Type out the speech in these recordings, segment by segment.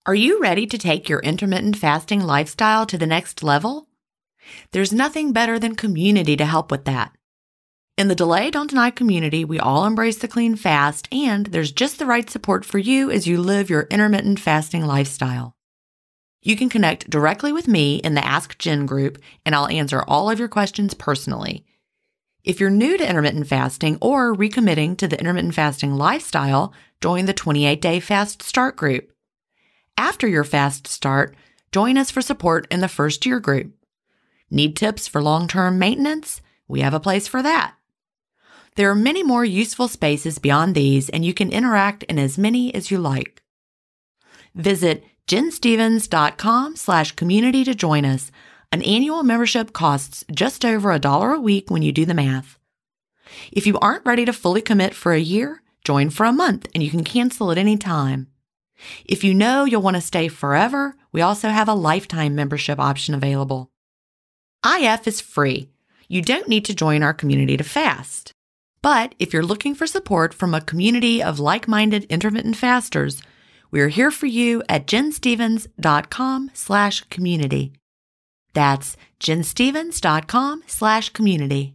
Are you ready to take your intermittent fasting lifestyle to the next level? There's nothing better than community to help with that. In the Delay Don't Deny community, we all embrace the clean fast, and there's just the right support for you as you live your intermittent fasting lifestyle. You can connect directly with me in the Ask Jen group, and I'll answer all of your questions personally. If you're new to intermittent fasting or recommitting to the intermittent fasting lifestyle, join the 28-Day Fast Start group. After your fast start, join us for support in the First Year group. Need tips for long-term maintenance? We have a place for that. There are many more useful spaces beyond these, and you can interact in as many as you like. Visit jenstevens.com/community to join us. An annual membership costs just over $1 a week when you do the math. If you aren't ready to fully commit for a year, join for a month and you can cancel at any time. If you know you'll want to stay forever, we also have a lifetime membership option available. IF is free. You don't need to join our community to fast. But if you're looking for support from a community of like-minded intermittent fasters, we're here for you at jenstevens.com/community. That's jenstevens.com/community.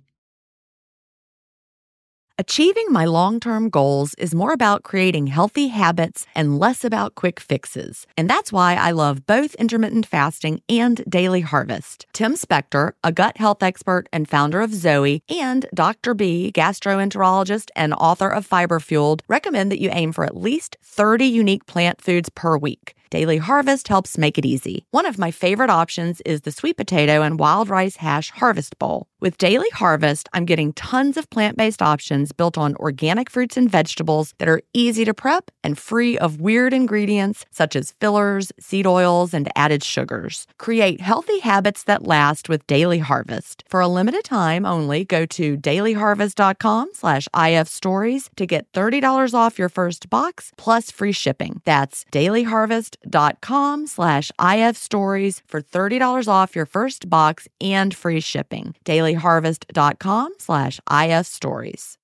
Achieving my long-term goals is more about creating healthy habits and less about quick fixes. And that's why I love both intermittent fasting and Daily Harvest. Tim Spector, a gut health expert and founder of Zoe, and Dr. B, gastroenterologist and author of Fiber Fueled, recommend that you aim for at least 30 unique plant foods per week. Daily Harvest helps make it easy. One of my favorite options is the sweet potato and wild rice hash harvest bowl. With Daily Harvest, I'm getting tons of plant-based options built on organic fruits and vegetables that are easy to prep and free of weird ingredients such as fillers, seed oils, and added sugars. Create healthy habits that last with Daily Harvest. For a limited time only, go to dailyharvest.com/ifstories to get $30 off your first box plus free shipping. That's dailyharvest.com/ifstories for $30 off your first box and free shipping. dailyharvest.com/ifstories.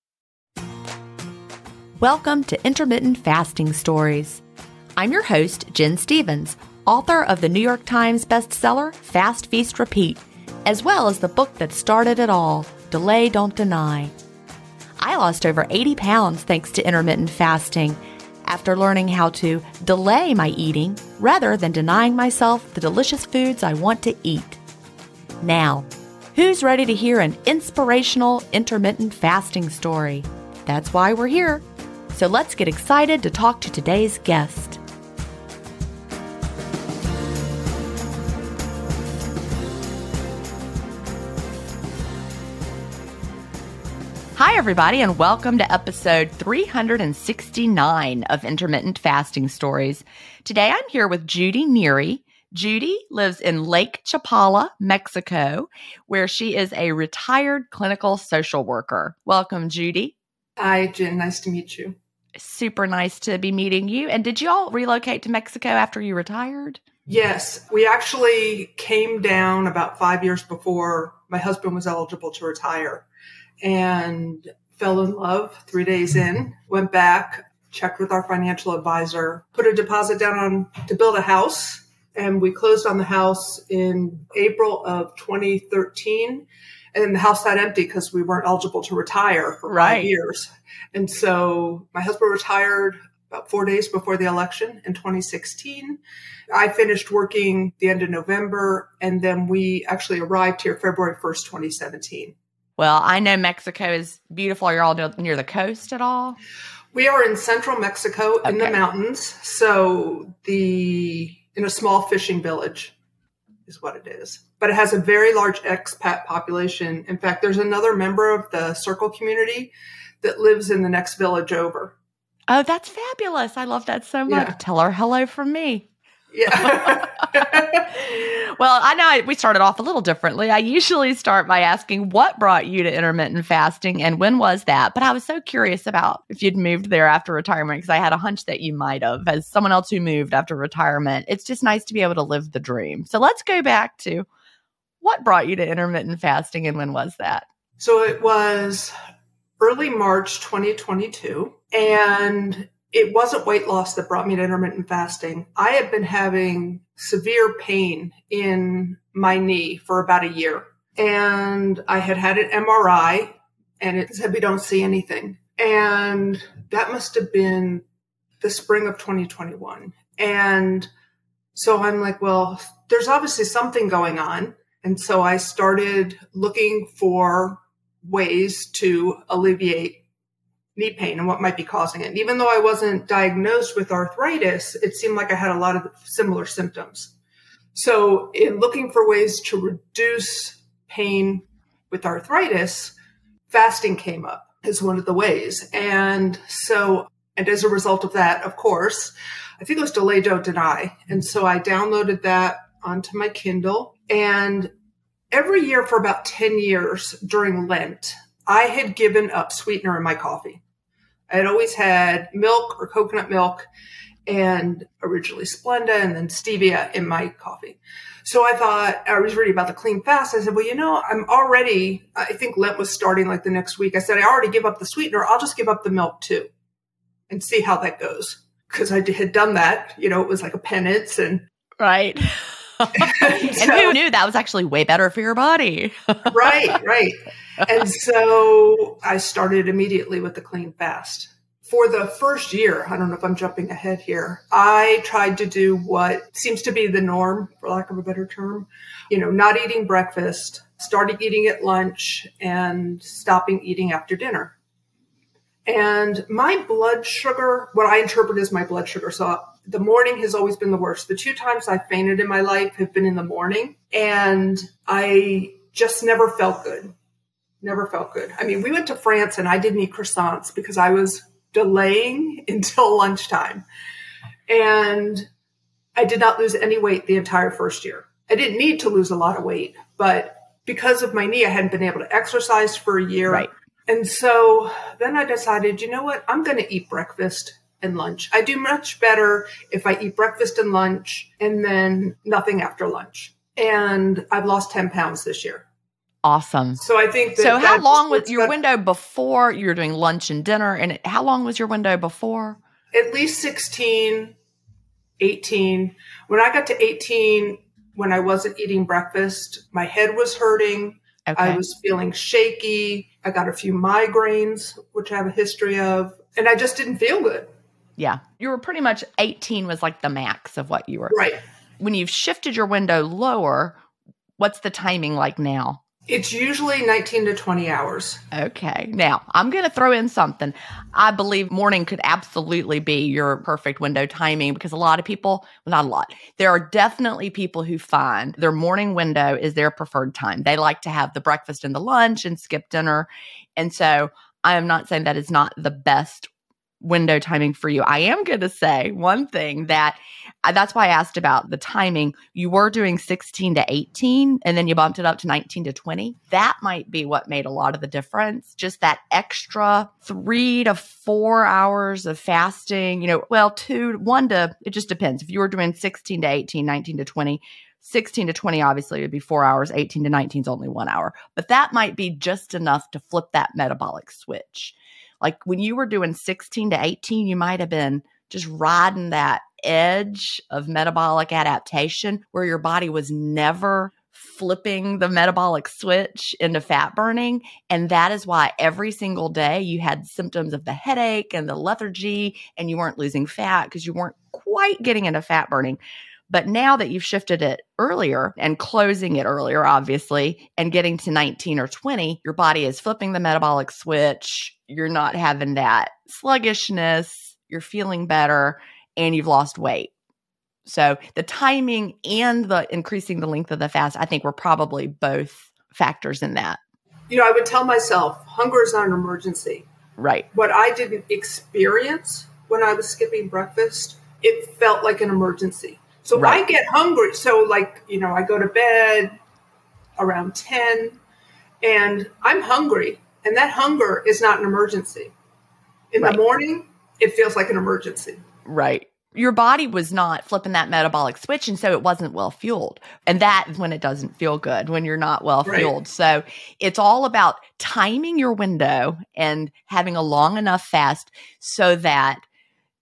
Welcome to Intermittent Fasting Stories. I'm your host, Jen Stevens, author of the New York Times bestseller, Fast, Feast, Repeat, as well as the book that started it all, Delay Don't Deny. I lost over 80 pounds thanks to intermittent fasting after learning how to delay my eating rather than denying myself the delicious foods I want to eat. Now, who's ready to hear an inspirational intermittent fasting story? That's why we're here. So let's get excited to talk to today's guest. Hi, everybody, and welcome to episode 369 of Intermittent Fasting Stories. Today, I'm here with Judy Neary. Judy lives in Lake Chapala, Mexico, where she is a retired clinical social worker. Welcome, Judy. Hi, Jen. Nice to meet you. Super nice to be meeting you. And did you all relocate to Mexico after you retired? Yes, we actually came down about 5 years before my husband was eligible to retire and fell in love 3 days in, went back, checked with our financial advisor, put a deposit down to build a house. And we closed on the house in April of 2013. And the house sat empty because we weren't eligible to retire for 5 years. And so my husband retired about 4 days before the election in 2016. I finished working the end of November, and then we actually arrived here February 1st, 2017. Well, I know Mexico is beautiful. Are you all near the coast at all? We are in central Mexico in the mountains. So in a small fishing village is what it is. But it has a very large expat population. In fact, there's another member of the Circle community that lives in the next village over. Oh, that's fabulous. I love that so much. Yeah. Tell her hello from me. Yeah. Well, I know we started off a little differently. I usually start by asking what brought you to intermittent fasting and when was that? But I was so curious about if you'd moved there after retirement because I had a hunch that you might have as someone else who moved after retirement. It's just nice to be able to live the dream. So let's go back to what brought you to intermittent fasting and when was that? So it was early March 2022. And it wasn't weight loss that brought me to intermittent fasting. I had been having severe pain in my knee for about a year. And I had had an MRI and it said, we don't see anything. And that must have been the spring of 2021. And so I'm like, well, there's obviously something going on. And so I started looking for ways to alleviate knee pain and what might be causing it. And even though I wasn't diagnosed with arthritis, it seemed like I had a lot of similar symptoms. So in looking for ways to reduce pain with arthritis, fasting came up as one of the ways. And as a result of that, of course, I think it was Delay Don't Deny. And so I downloaded that onto my Kindle. And every year for about 10 years during Lent, I had given up sweetener in my coffee. I had always had milk or coconut milk and originally Splenda and then stevia in my coffee. So I thought, I was reading about the clean fast. I said, well, I think Lent was starting like the next week. I said, I already give up the sweetener. I'll just give up the milk too and see how that goes. Because I had done that, it was like a penance and right. And who knew that was actually way better for your body? Right. And so I started immediately with the clean fast. For the first year, I don't know if I'm jumping ahead here, I tried to do what seems to be the norm, for lack of a better term, not eating breakfast, starting eating at lunch, and stopping eating after dinner. And my blood sugar, what I interpret as my blood sugar, so the morning has always been the worst. The 2 times I fainted in my life have been in the morning, and I just never felt good. Never felt good. I mean, we went to France and I didn't eat croissants because I was delaying until lunchtime. And I did not lose any weight the entire first year. I didn't need to lose a lot of weight, but because of my knee, I hadn't been able to exercise for a year. Right. And so then I decided, you know what? I'm going to eat breakfast and lunch. I do much better if I eat breakfast and lunch and then nothing after lunch. And I've lost 10 pounds this year. Awesome. So I think that. So how long was your window before you were doing lunch and dinner? And how long was your window before? At least 16, 18. When I got to 18, when I wasn't eating breakfast, my head was hurting. Okay. I was feeling shaky. I got a few migraines, which I have a history of, and I just didn't feel good. Yeah. You were pretty much 18 was like the max of what you were. Right. When you've shifted your window lower, what's the timing like now? It's usually 19 to 20 hours. Okay. Now, I'm going to throw in something. I believe morning could absolutely be your perfect window timing because a lot of people, well, not a lot, there are definitely people who find their morning window is their preferred time. They like to have the breakfast and the lunch and skip dinner. And so I am not saying that is not the best window timing for you. I am going to say one thing that's why I asked about the timing. You were doing 16 to 18 and then you bumped it up to 19 to 20. That might be what made a lot of the difference. Just that extra 3 to 4 hours of fasting, it just depends. If you were doing 16 to 18, 19 to 20, 16 to 20 obviously would be 4 hours, 18 to 19 is only 1 hour. But that might be just enough to flip that metabolic switch. Like when you were doing 16 to 18, you might have been just riding that edge of metabolic adaptation where your body was never flipping the metabolic switch into fat burning. And that is why every single day you had symptoms of the headache and the lethargy and you weren't losing fat because you weren't quite getting into fat burning. But now that you've shifted it earlier and closing it earlier, obviously, and getting to 19 or 20, your body is flipping the metabolic switch. You're not having that sluggishness. You're feeling better and you've lost weight. So the timing and the increasing the length of the fast, I think were probably both factors in that. I would tell myself, hunger is not an emergency. Right. What I didn't experience when I was skipping breakfast, it felt like an emergency. So right. I get hungry. So I go to bed around 10 and I'm hungry. And that hunger is not an emergency. In the morning, it feels like an emergency. Right. Your body was not flipping that metabolic switch. And so it wasn't well fueled. And that is when it doesn't feel good, when you're not well fueled. Right. So it's all about timing your window and having a long enough fast so that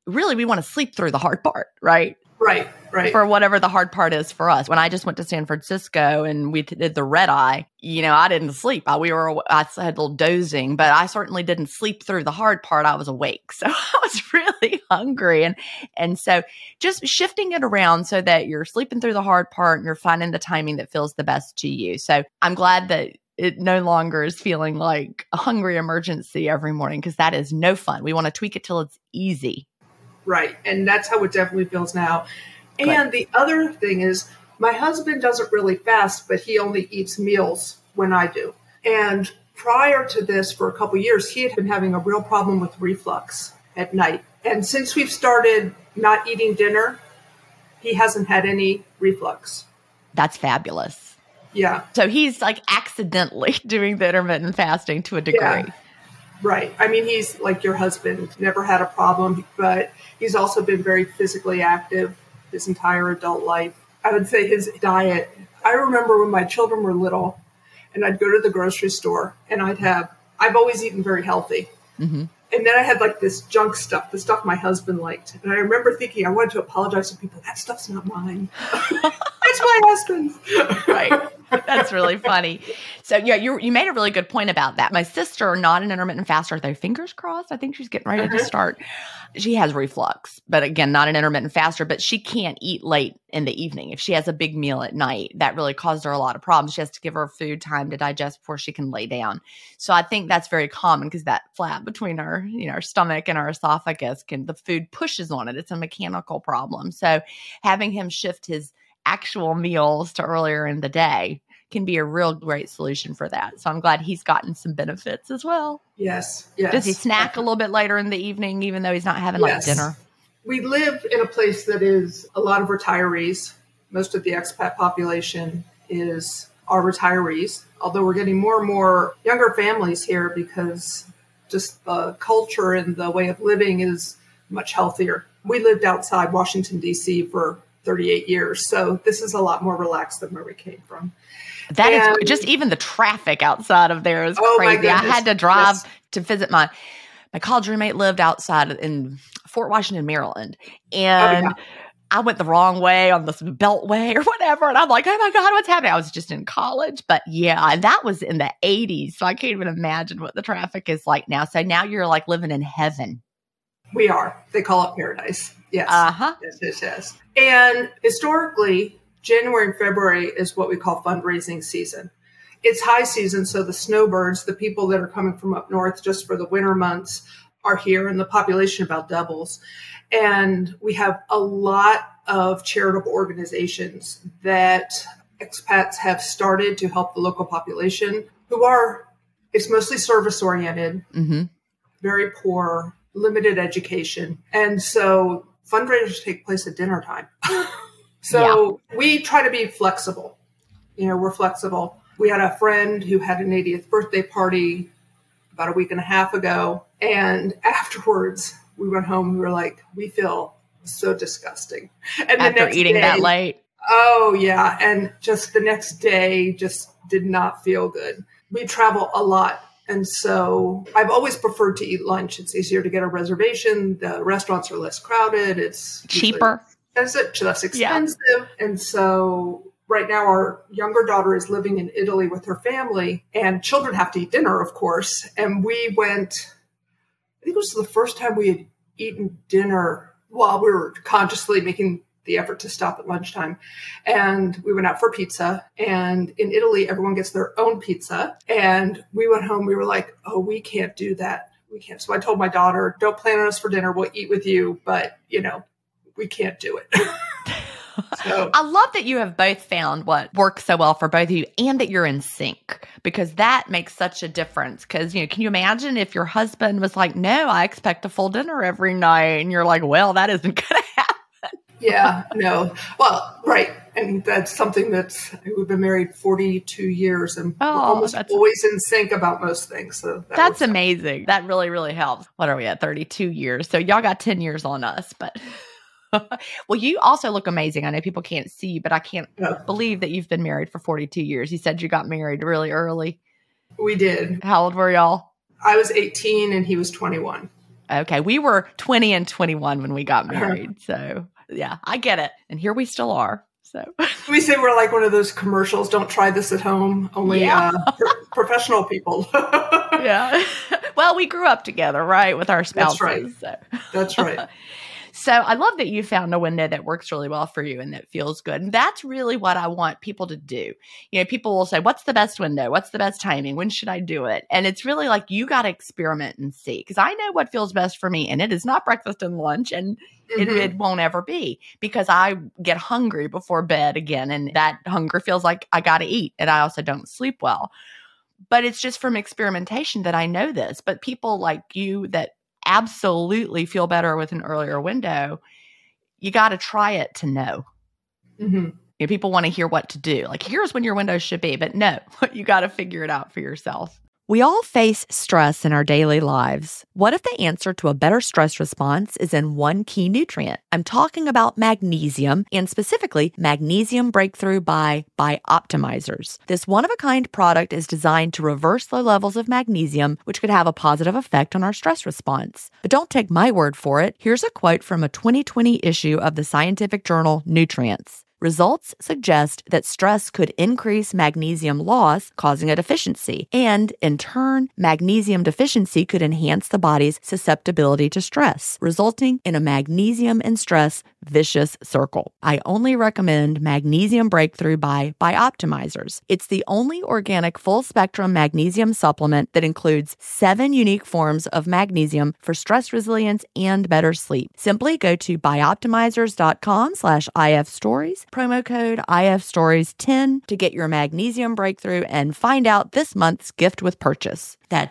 really we want to sleep through the hard part, right? Right. For whatever the hard part is for us. When I just went to San Francisco and we did the red eye, I didn't sleep. I had a little dozing, but I certainly didn't sleep through the hard part. I was awake. So I was really hungry. And so just shifting it around so that you're sleeping through the hard part and you're finding the timing that feels the best to you. So I'm glad that it no longer is feeling like a hungry emergency every morning, because that is no fun. We want to tweak it till it's easy. Right. And that's how it definitely feels now. Good. And the other thing is my husband doesn't really fast, but he only eats meals when I do. And prior to this, for a couple of years, he had been having a real problem with reflux at night. And since we've started not eating dinner, he hasn't had any reflux. That's fabulous. Yeah. So he's like accidentally doing the intermittent fasting to a degree. Yeah. Right. I mean, he's like your husband, never had a problem, but he's also been very physically active his entire adult life. I would say his diet. I remember when my children were little and I'd go to the grocery store and I've always eaten very healthy. Mm-hmm. And then I had like this junk stuff, the stuff my husband liked. And I remember thinking, I wanted to apologize to people. That stuff's not mine. That's my husband's. Right. That's really funny. So yeah, you made a really good point about that. My sister, not an intermittent faster, though, fingers crossed, I think she's getting ready to start. She has reflux, but again, not an intermittent faster, but she can't eat late in the evening. If she has a big meal at night, that really caused her a lot of problems. She has to give her food time to digest before she can lay down. So I think that's very common because that flap between our stomach and our esophagus, the food pushes on it. It's a mechanical problem. So having him shift his actual meals to earlier in the day can be a real great solution for that. So I'm glad he's gotten some benefits as well. Yes. Does he snack a little bit later in the evening, even though he's not having like dinner? We live in a place that is a lot of retirees. Most of the expat population are retirees, although we're getting more and more younger families here because just the culture and the way of living is much healthier. We lived outside Washington, D.C. for 38 years. So this is a lot more relaxed than where we came from. That is just even the traffic outside of there is crazy. I had to drive to visit my college roommate lived outside in Fort Washington, Maryland. And I went the wrong way on this beltway or whatever. And I'm like, oh my God, what's happening? I was just in college. But yeah, and that was in the 80s. So I can't even imagine what the traffic is like now. So now you're like living in heaven. We are. They call it paradise. Yes. Uh-huh. Yes. And historically, January and February is what we call fundraising season. It's high season, so the snowbirds, the people that are coming from up north just for the winter months, are here, and the population about doubles. And we have a lot of charitable organizations that expats have started to help the local population it's mostly service-oriented, very poor, limited education. And so fundraisers take place at dinner time. So we try to be flexible. We're flexible. We had a friend who had an 80th birthday party about a week and a half ago. And afterwards, we went home. We were like, we feel so disgusting. And after eating that late? Oh, yeah. And just the next day just did not feel good. We travel a lot. And so I've always preferred to eat lunch. It's easier to get a reservation. The restaurants are less crowded. It's cheaper. It's less expensive. Yeah. And so right now our younger daughter is living in Italy with her family, and children have to eat dinner, of course. And we went, I think it was the first time we had eaten dinner while we were consciously making the effort to stop at lunchtime. And we went out for pizza. And in Italy, everyone gets their own pizza. And we went home. We were like, oh, we can't do that. We can't. So I told my daughter, don't plan on us for dinner. We'll eat with you. But, we can't do it. So. I love that you have both found what works so well for both of you and that you're in sync, because that makes such a difference. Because, can you imagine if your husband was like, no, I expect a full dinner every night. And you're like, well, that isn't going to happen. Yeah, no. Well, right. And that's something we've been married 42 years and we're almost always in sync about most things. So that's amazing. That really, really helps. What are we at? 32 years. So y'all got 10 years on us, but well, you also look amazing. I know people can't see you, but I can't believe that you've been married for 42 years. You said you got married really early. We did. How old were y'all? I was 18 and he was 21. Okay. We were 20 and 21 when we got married. So yeah, I get it. And here we still are. So we say we're like one of those commercials. Don't try this at home. Only professional people. Yeah. Well, we grew up together, right? With our spouses. That's right. So. That's right. So I love that you found a window that works really well for you and that feels good. And that's really what I want people to do. You know, people will say, what's the best window? What's the best timing? When should I do it? And it's really like, you got to experiment and see, because I know what feels best for me. And it is not breakfast and lunch. And it won't ever be, because I get hungry before bed again. And that hunger feels like I got to eat. And I also don't sleep well. But it's just from experimentation that I know this. But people like you that absolutely feel better with an earlier window, you got to try it to know. Mm-hmm. You know, people want to hear what to do. Like, here's when your window should be. But no, you got to figure it out for yourself. We all face stress in our daily lives. What if the answer to a better stress response is in one key nutrient? I'm talking about magnesium, and specifically Magnesium Breakthrough by Bioptimizers. This one-of-a-kind product is designed to reverse low levels of magnesium, which could have a positive effect on our stress response. But don't take my word for it. Here's a quote from a 2020 issue of the scientific journal Nutrients. Results suggest that stress could increase magnesium loss, causing a deficiency. And, in turn, magnesium deficiency could enhance the body's susceptibility to stress, resulting in a magnesium and stress vicious circle. I only recommend Magnesium Breakthrough by Bioptimizers. It's the only organic full-spectrum magnesium supplement that includes 7 unique forms of magnesium for stress resilience and better sleep. Simply go to bioptimizers.com/ifstories, promo code IFStories10 to get your Magnesium Breakthrough and find out this month's gift with purchase. That's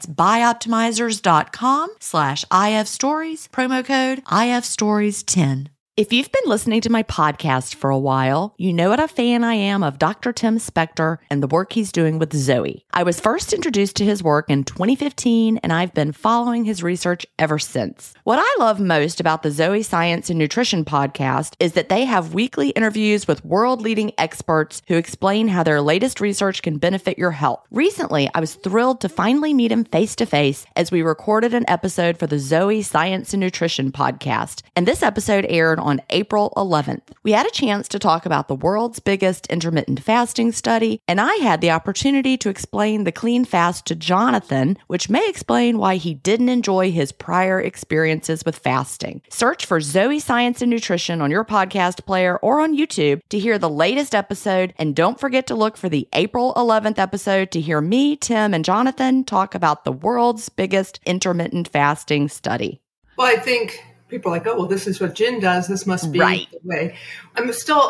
bioptimizers.com/IFstories, promo code IFStories10. If you've been listening to my podcast for a while, you know what a fan I am of Dr. Tim Spector and the work he's doing with Zoe. I was first introduced to his work in 2015, and I've been following his research ever since. What I love most about the Zoe Science and Nutrition podcast is that they have weekly interviews with world-leading experts who explain how their latest research can benefit your health. Recently, I was thrilled to finally meet him face-to-face as we recorded an episode for the Zoe Science and Nutrition podcast, and this episode aired on April 11th. We had a chance to talk about the world's biggest intermittent fasting study, and I had the opportunity to explain the clean fast to Jonathan, which may explain why he didn't enjoy his prior experiences with fasting. Search for Zoe Science and Nutrition on your podcast player or on YouTube to hear the latest episode, and don't forget to look for the April 11th episode to hear me, Tim, and Jonathan talk about the world's biggest intermittent fasting study. Well, I think people are like, oh, well, this is what Jen does. This must be right. The way. I'm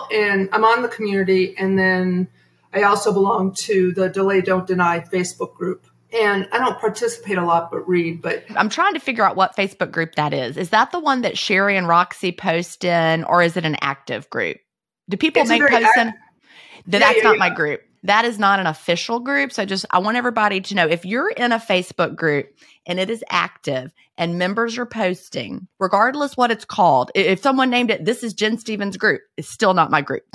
on the community, and then I also belong to the Delay Don't Deny Facebook group. And I don't participate a lot, but read. But I'm trying to figure out what Facebook group that is. Is that the one that Sherry and Roxy post in, or is it an active group? Do people make posts in? That's not my group. That is not an official group. So I want everybody to know, if you're in a Facebook group and it is active and members are posting, regardless what it's called, if someone named it, this is Jen Stevens' group, it's still not my group.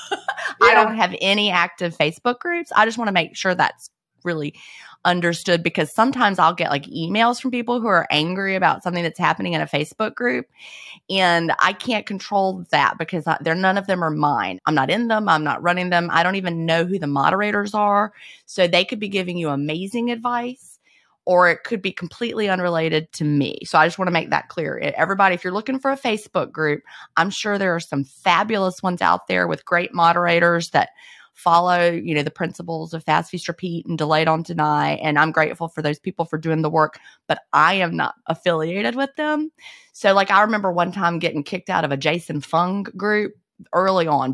I don't have any active Facebook groups. I just want to make sure that's really understood, because sometimes I'll get like emails from people who are angry about something that's happening in a Facebook group, and I can't control that because none of them are mine. I'm not in them. I'm not running them. I don't even know who the moderators are. So they could be giving you amazing advice, or it could be completely unrelated to me. So I just want to make that clear. Everybody, if you're looking for a Facebook group, I'm sure there are some fabulous ones out there with great moderators that follow, the principles of Fast, Feast, Repeat and Delay Don't Deny. And I'm grateful for those people for doing the work, but I am not affiliated with them. So I remember one time getting kicked out of a Jason Fung group early on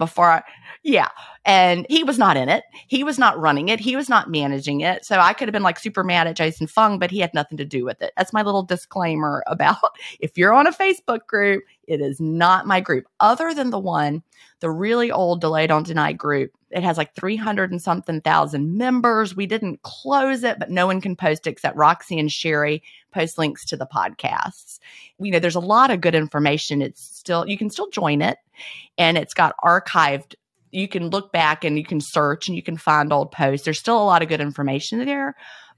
and he was not in it. He was not running it. He was not managing it. So I could have been super mad at Jason Fung, but he had nothing to do with it. That's my little disclaimer about, if you're on a Facebook group, it is not my group, other than the really old Delay Don't Deny group. It has 300 and something thousand members. We didn't close it, but no one can post except Roxy and Sherry post links to the podcasts. There's a lot of good information. You can still join it, and it's got archived. You can look back and you can search and you can find old posts. There's still a lot of good information there,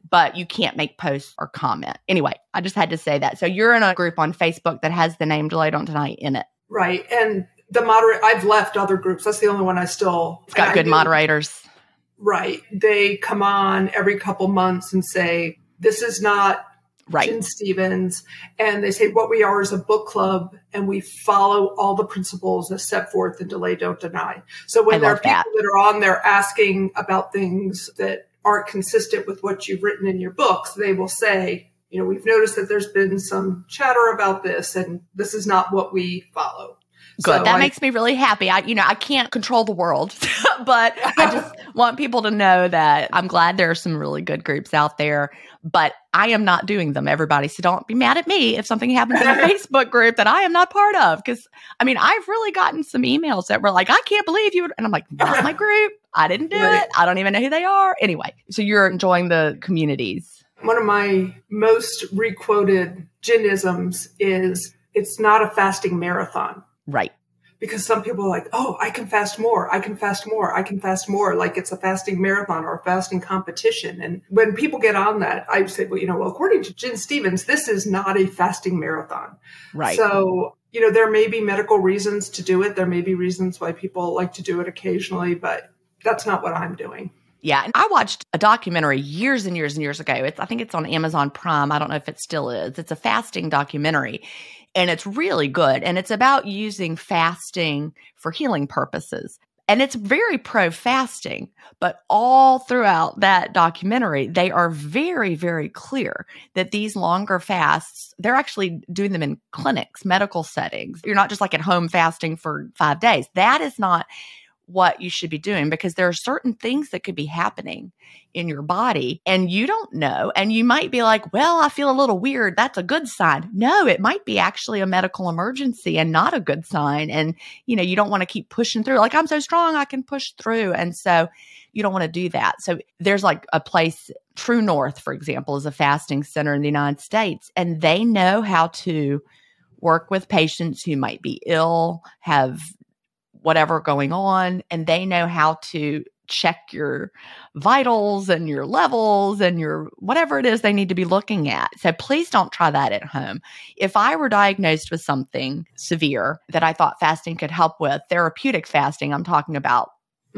but you can't make posts or comment. Anyway, I just had to say that. So you're in a group on Facebook that has the name Delay Don't Deny in it. Right. And the moderator, I've left other groups. That's the only one I still... It's got good moderators. Right. They come on every couple months and say, this is not Gin Stephens. And they say what we are is a book club, and we follow all the principles as set forth in Delay Don't Deny. So when there are people that are on there asking about things that aren't consistent with what you've written in your books, they will say, we've noticed that there's been some chatter about this, and this is not what we follow. Good. So that makes me really happy. I can't control the world, but I just want people to know that I'm glad there are some really good groups out there, but I am not doing them, everybody. So don't be mad at me if something happens in a Facebook group that I am not part of. Because, I've really gotten some emails that were like, I can't believe you. And I'm like, not my group. I didn't do it. I don't even know who they are. Anyway, so you're enjoying the communities. One of my most requoted Ginisms is, it's not a fasting marathon. Right. Because some people are like, oh, I can fast more. I can fast more. I can fast more. Like it's a fasting marathon or a fasting competition. And when people get on that, I say, well, according to Gin Stephens, this is not a fasting marathon. Right. So, there may be medical reasons to do it. There may be reasons why people like to do it occasionally, but that's not what I'm doing. Yeah. And I watched a documentary years and years and years ago. I think it's on Amazon Prime. I don't know if it still is. It's a fasting documentary. And it's really good. And it's about using fasting for healing purposes. And it's very pro-fasting. But all throughout that documentary, they are very, very clear that these longer fasts, they're actually doing them in clinics, medical settings. You're not just like at home fasting for 5 days. That is not what you should be doing, because there are certain things that could be happening in your body and you don't know. And you might be like, well, I feel a little weird. That's a good sign. No, it might be actually a medical emergency and not a good sign. And, you don't want to keep pushing through. Like, I'm so strong, I can push through. And so you don't want to do that. So there's like a place, True North, for example, is a fasting center in the United States, and they know how to work with patients who might be ill, have whatever going on, and they know how to check your vitals and your levels and your whatever it is they need to be looking at. So please don't try that at home. If I were diagnosed with something severe that I thought fasting could help with, therapeutic fasting, I'm talking about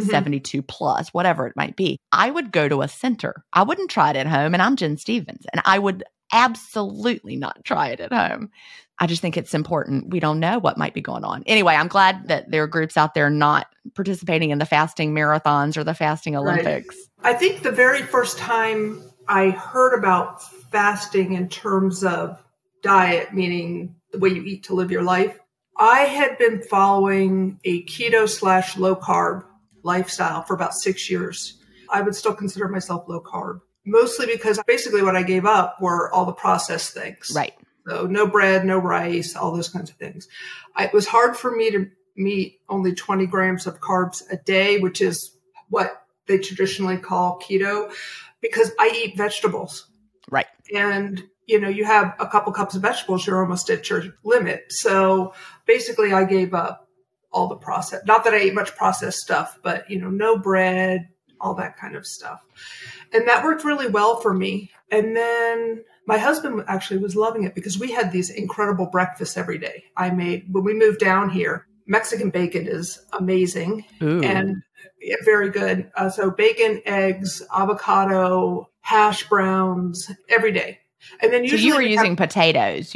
72 plus, whatever it might be, I would go to a center. I wouldn't try it at home, and I'm Gin Stephens, and I would absolutely not try it at home. I just think it's important. We don't know what might be going on. Anyway, I'm glad that there are groups out there not participating in the fasting marathons or the fasting Olympics. Right. I think the very first time I heard about fasting in terms of diet, meaning the way you eat to live your life, I had been following a keto/low carb lifestyle for about 6 years. I would still consider myself low carb, mostly because basically what I gave up were all the processed things. Right. So no bread, no rice, all those kinds of things. It was hard for me to meet only 20 grams of carbs a day, which is what they traditionally call keto, because I eat vegetables. Right. And, you have a couple cups of vegetables, you're almost at your limit. So basically I gave up all the processed, not that I ate much processed stuff, but, no bread, all that kind of stuff. And that worked really well for me. And then my husband actually was loving it because we had these incredible breakfasts every day. When we moved down here, Mexican bacon is amazing. Ooh. And very good. So bacon, eggs, avocado, hash browns every day. And then usually you were using potatoes.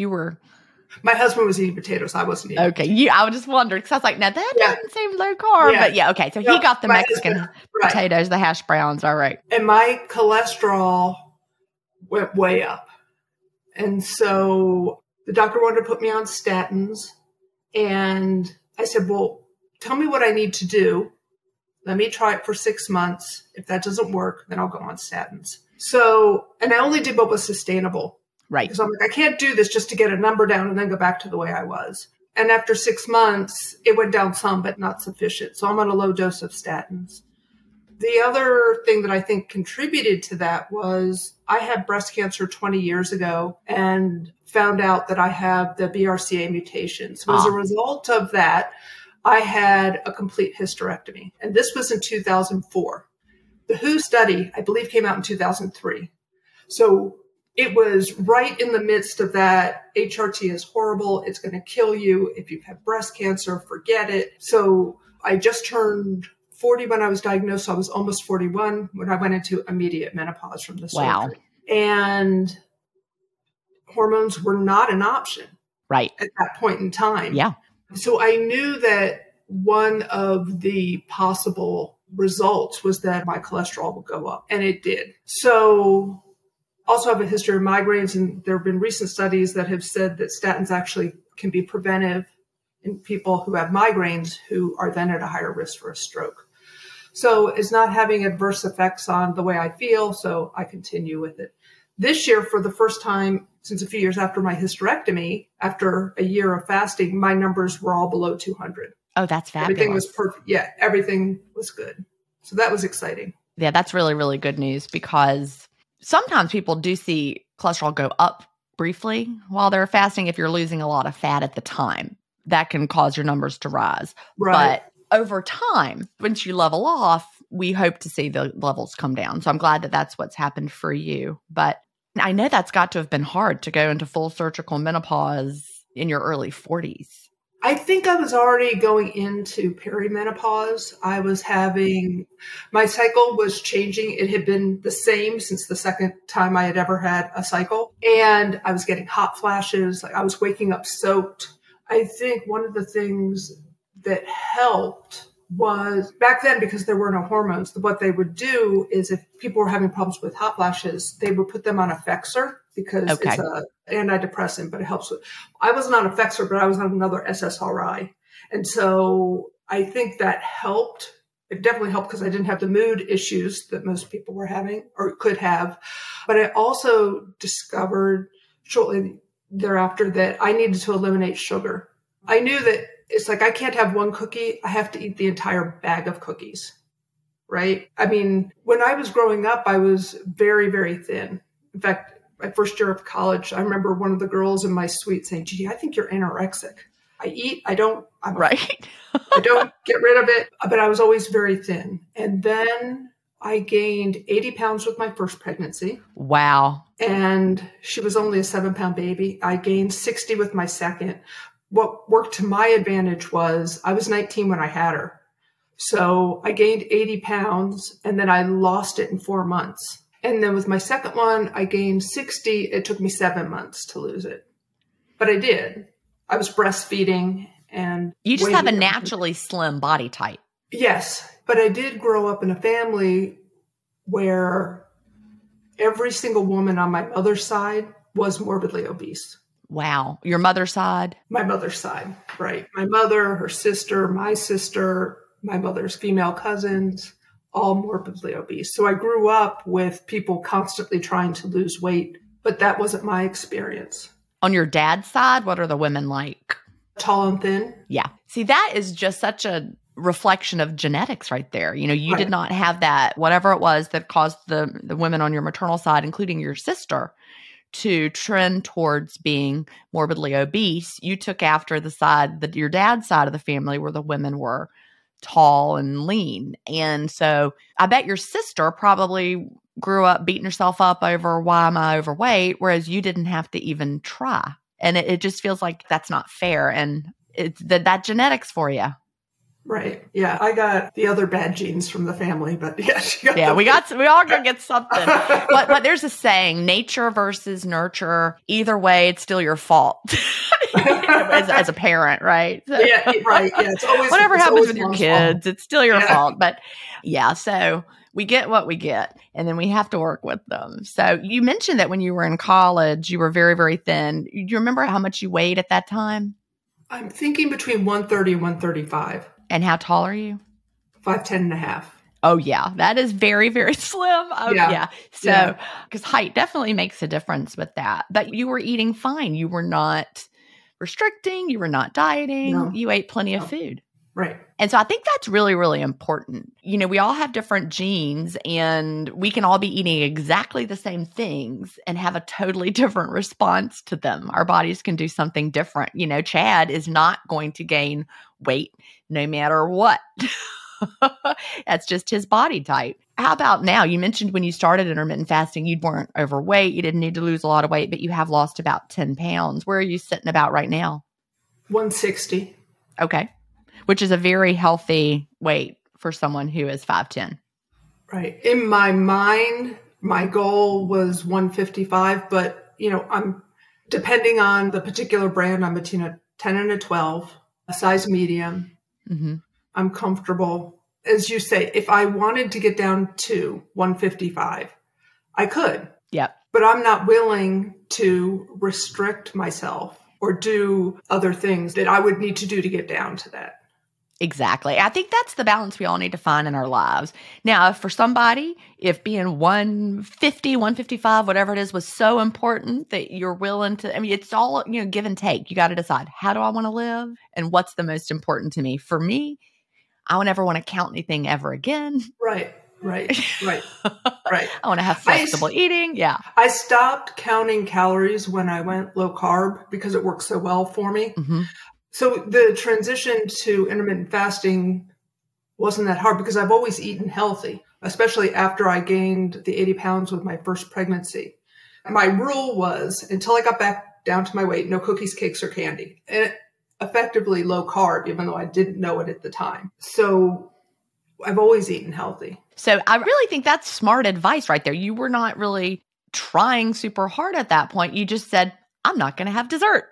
My husband was eating potatoes. I wasn't eating. Okay. I was just wondering because I was like, now that doesn't seem low carb. Yeah. But okay. So he got the Mexican potatoes, the hash browns. All right. And my cholesterol went way up. And so the doctor wanted to put me on statins. And I said, well, tell me what I need to do. Let me try it for 6 months. If that doesn't work, then I'll go on statins. So, and I only did what was sustainable. Right. Because I'm like, I can't do this just to get a number down and then go back to the way I was. And after 6 months, it went down some, but not sufficient. So I'm on a low dose of statins. The other thing that I think contributed to that was I had breast cancer 20 years ago and found out that I have the BRCA mutation. So as a result of that, I had a complete hysterectomy. And this was in 2004. The WHO study, I believe, came out in 2003. So it was right in the midst of that. HRT is horrible. It's going to kill you. If you've had breast cancer, forget it. So I just turned 40 when I was diagnosed. So I was almost 41 when I went into immediate menopause from the surgery. Wow. And hormones were not an option Right. at that point in time. Yeah. So I knew that one of the possible results was that my cholesterol would go up, and it did. So also have a history of migraines, and there have been recent studies that have said that statins actually can be preventive in people who have migraines who are then at a higher risk for a stroke. So it's not having adverse effects on the way I feel, so I continue with it. This year, for the first time since a few years after my hysterectomy, after a year of fasting, my numbers were all below 200. Oh, that's fabulous. Everything was perfect. Yeah, everything was good. So that was exciting. Yeah, that's really, really good news, because sometimes people do see cholesterol go up briefly while they're fasting if you're losing a lot of fat at the time. That can cause your numbers to rise. Right. But over time, once you level off, we hope to see the levels come down. So I'm glad that that's what's happened for you. But I know that's got to have been hard to go into full surgical menopause in your early 40s. I think I was already going into perimenopause. I was having, my cycle was changing. It had been the same since the second time I had ever had a cycle. And I was getting hot flashes. Like I was waking up soaked. I think one of the things that helped was back then, because there were no hormones, what they would do is if people were having problems with hot flashes, they would put them on Effexor, because it's an antidepressant, but it helps with, I wasn't on Effexor, but I was on another SSRI. And so I think that helped. It definitely helped because I didn't have the mood issues that most people were having or could have. But I also discovered shortly thereafter that I needed to eliminate sugar. I knew that it's like, I can't have one cookie. I have to eat the entire bag of cookies, right? I mean, when I was growing up, I was very, very thin. In fact, my first year of college, I remember one of the girls in my suite saying, "Gee, I think you're anorexic. I eat, I don't get rid of it." But I was always very thin. And then I gained 80 pounds with my first pregnancy. Wow. And she was only a 7-pound baby. I gained 60 with my second. What worked to my advantage was I was 19 when I had her. So I gained 80 pounds and then I lost it in 4 months. And then with my second one, I gained 60. It took me 7 months to lose it. But I did. I was breastfeeding and you just have a naturally slim body type. Yes. But I did grow up in a family where every single woman on my mother's side was morbidly obese. Wow. Your mother's side? My mother's side, right. My mother, her sister, my mother's female cousins, all morbidly obese. So I grew up with people constantly trying to lose weight, but that wasn't my experience. On your dad's side, what are the women like? Tall and thin. Yeah. See, that is just such a reflection of genetics right there. You know, you did not have that, whatever it was that caused the women on your maternal side, including your sister, to trend towards being morbidly obese. You took after the side that your dad's side of the family where the women were tall and lean. And so I bet your sister probably grew up beating herself up over, why am I overweight? Whereas you didn't have to even try. And it just feels like that's not fair. And it's that genetics for you. Right. Yeah. I got the other bad genes from the family, but yeah, we all gonna get something. But there's a saying, nature versus nurture. Either way, it's still your fault. as a parent, right? So, yeah, right. Yeah. It's always whatever happens always with your kids, it's still your fault. But yeah, so we get what we get, and then we have to work with them. So you mentioned that when you were in college, you were very, very thin. Do you remember how much you weighed at that time? I'm thinking between 130 and 135. And how tall are you? 5'10" and a half. Oh, yeah. That is very, very slim. Oh, yeah. So, because height definitely makes a difference with that. But you were eating fine. You were not restricting. You were not dieting. No. You ate plenty of food. Right. And so I think that's really, really important. You know, we all have different genes and we can all be eating exactly the same things and have a totally different response to them. Our bodies can do something different. You know, Chad is not going to gain weight no matter what. That's just his body type. How about now? You mentioned when you started intermittent fasting, you weren't overweight. You didn't need to lose a lot of weight, but you have lost about 10 pounds. Where are you sitting about right now? 160. Okay. Which is a very healthy weight for someone who is 5'10". Right. In my mind, my goal was 155, but I'm depending on the particular brand, I'm between a 10 and a 12, a size medium. Mm-hmm. I'm comfortable. As you say, if I wanted to get down to 155, I could. Yep. But I'm not willing to restrict myself or do other things that I would need to do to get down to that. Exactly. I think that's the balance we all need to find in our lives. Now, for somebody, if being 150, 155, whatever it is, was so important that you're willing to, it's all, give and take. You got to decide, how do I want to live? And what's the most important to me? For me, I don't ever want to count anything ever again. Right. I want to have flexible eating. Yeah. I stopped counting calories when I went low carb because it worked so well for me. Mm-hmm. So the transition to intermittent fasting wasn't that hard because I've always eaten healthy, especially after I gained the 80 pounds with my first pregnancy. My rule was until I got back down to my weight, no cookies, cakes, or candy. And effectively low carb, even though I didn't know it at the time. So I've always eaten healthy. So I really think that's smart advice right there. You were not really trying super hard at that point. You just said, I'm not going to have dessert.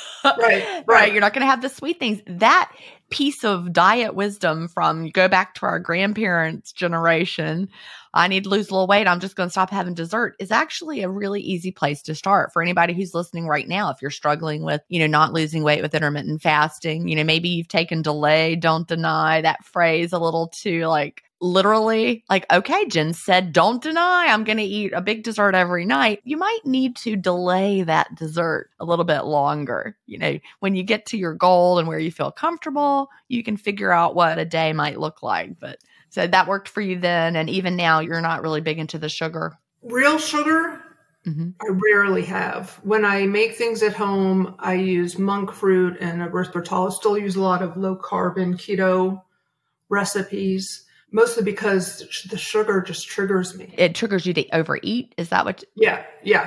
Right. You're not going to have the sweet things. That piece of diet wisdom from go back to our grandparents' generation, I need to lose a little weight, I'm just going to stop having dessert, is actually a really easy place to start for anybody who's listening right now. If you're struggling with, not losing weight with intermittent fasting, maybe you've taken delay, don't deny, that phrase a little too literally, okay, Jen said, don't deny, I'm going to eat a big dessert every night. You might need to delay that dessert a little bit longer. When you get to your goal and where you feel comfortable, you can figure out what a day might look like. But so that worked for you then. And even now, you're not really big into the sugar. Real sugar, mm-hmm. I rarely have. When I make things at home, I use monk fruit and erythritol. I still use a lot of low carbon keto recipes. Mostly because the sugar just triggers me. It triggers you to overeat? Is that what? Yeah.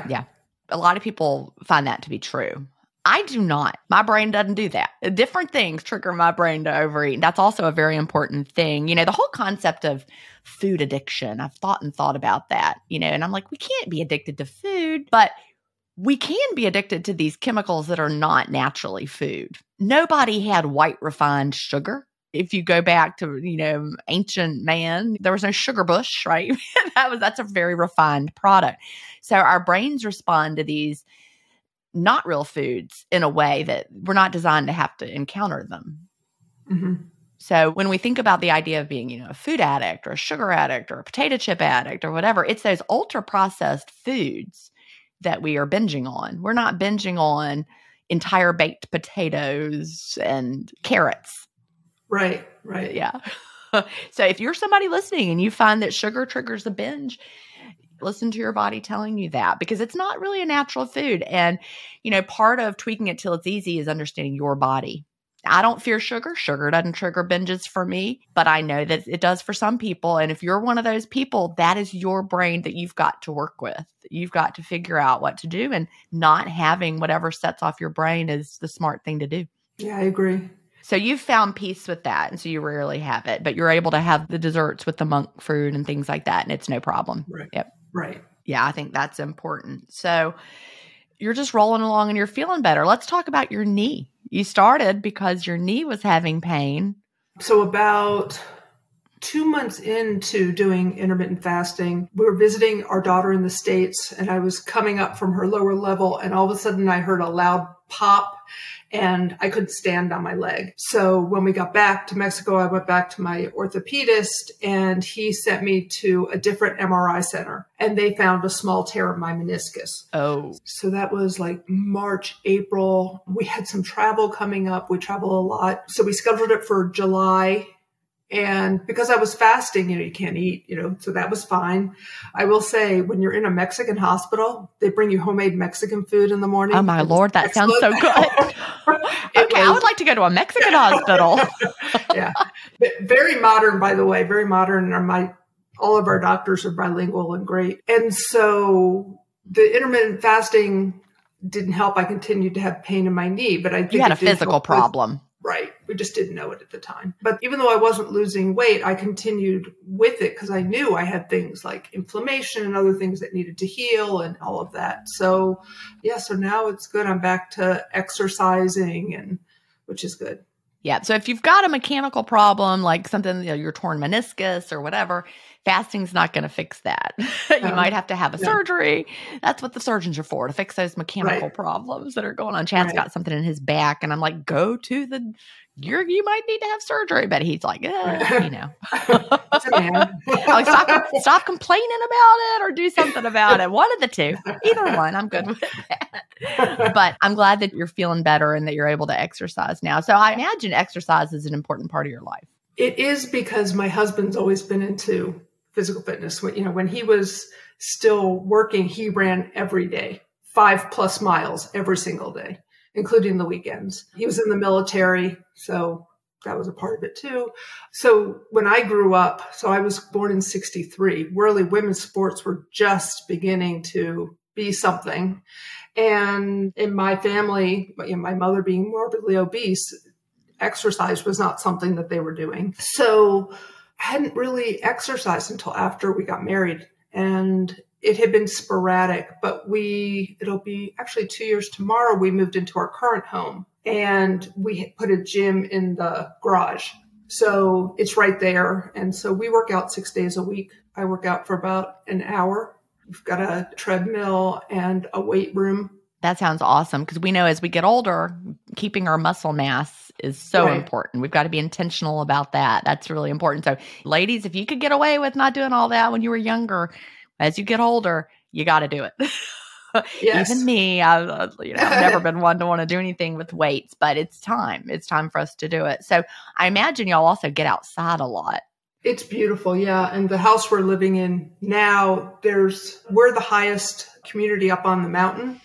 A lot of people find that to be true. I do not. My brain doesn't do that. Different things trigger my brain to overeat. That's also a very important thing. The whole concept of food addiction, I've thought about that, and I'm like, we can't be addicted to food, but we can be addicted to these chemicals that are not naturally food. Nobody had white refined sugar. If you go back to, ancient man, there was no sugar bush, right? That's a very refined product. So our brains respond to these not real foods in a way that we're not designed to have to encounter them. Mm-hmm. So when we think about the idea of being, a food addict or a sugar addict or a potato chip addict or whatever, it's those ultra processed foods that we are binging on. We're not binging on entire baked potatoes and carrots. Right. Yeah. So if you're somebody listening and you find that sugar triggers a binge, listen to your body telling you that, because it's not really a natural food. And, part of tweaking it till it's easy is understanding your body. I don't fear sugar. Sugar doesn't trigger binges for me, but I know that it does for some people. And if you're one of those people, that is your brain that you've got to work with. You've got to figure out what to do, and not having whatever sets off your brain is the smart thing to do. Yeah, I agree. So you've found peace with that, and so you rarely have it, but you're able to have the desserts with the monk fruit and things like that, and it's no problem. Right. Yep. Right. Yeah, I think that's important. So you're just rolling along and you're feeling better. Let's talk about your knee. You started because your knee was having pain. So about 2 months into doing intermittent fasting, we were visiting our daughter in the States, and I was coming up from her lower level, and all of a sudden I heard a loud pop and I couldn't stand on my leg. So when we got back to Mexico, I went back to my orthopedist, and he sent me to a different MRI center, and they found a small tear in my meniscus. Oh. So that was March, April. We had some travel coming up. We travel a lot. So we scheduled it for July. And because I was fasting, you can't eat, so that was fine. I will say, when you're in a Mexican hospital, they bring you homemade Mexican food in the morning. Oh my Lord, that sounds so good. Okay, I would like to go to a Mexican hospital. Yeah. Very modern, by the way, very modern. And all of our doctors are bilingual and great. And so the intermittent fasting didn't help. I continued to have pain in my knee, but I think you had a physical problem. Right. We just didn't know it at the time. But even though I wasn't losing weight, I continued with it because I knew I had things like inflammation and other things that needed to heal and all of that. So yeah, so now it's good. I'm back to exercising, and which is good. Yeah. So if you've got a mechanical problem, like something, your torn meniscus or whatever, fasting's not going to fix that. You might have to have a surgery. That's what the surgeons are for, to fix those mechanical problems that are going on. Chad's got something in his back, and I'm like, go to you might need to have surgery. But he's like, like, stop complaining about it or do something about it. One of the two, either one, I'm good with that. But I'm glad that you're feeling better and that you're able to exercise now. So I imagine exercise is an important part of your life. It is, because my husband's always been into physical fitness. When he was still working, he ran every day, 5+ miles every single day, including the weekends. He was in the military, so that was a part of it too. So when I grew up, so I was born in 1963, really women's sports were just beginning to be something. And in my family, my mother being morbidly obese, exercise was not something that they were doing. So I hadn't really exercised until after we got married, and it had been sporadic, but it'll be actually 2 years tomorrow. We moved into our current home, and we put a gym in the garage. So it's right there. And so we work out 6 days a week. I work out for about an hour. We've got a treadmill and a weight room. That sounds awesome, because we know as we get older, keeping our muscle mass is so important. We've got to be intentional about that. That's really important. So ladies, if you could get away with not doing all that when you were younger, as you get older, you got to do it. Yes. Even me, I've never been one to want to do anything with weights, but it's time. It's time for us to do it. So I imagine y'all also get outside a lot. It's beautiful. Yeah. And the house we're living in now, we're the highest community up on the mountain.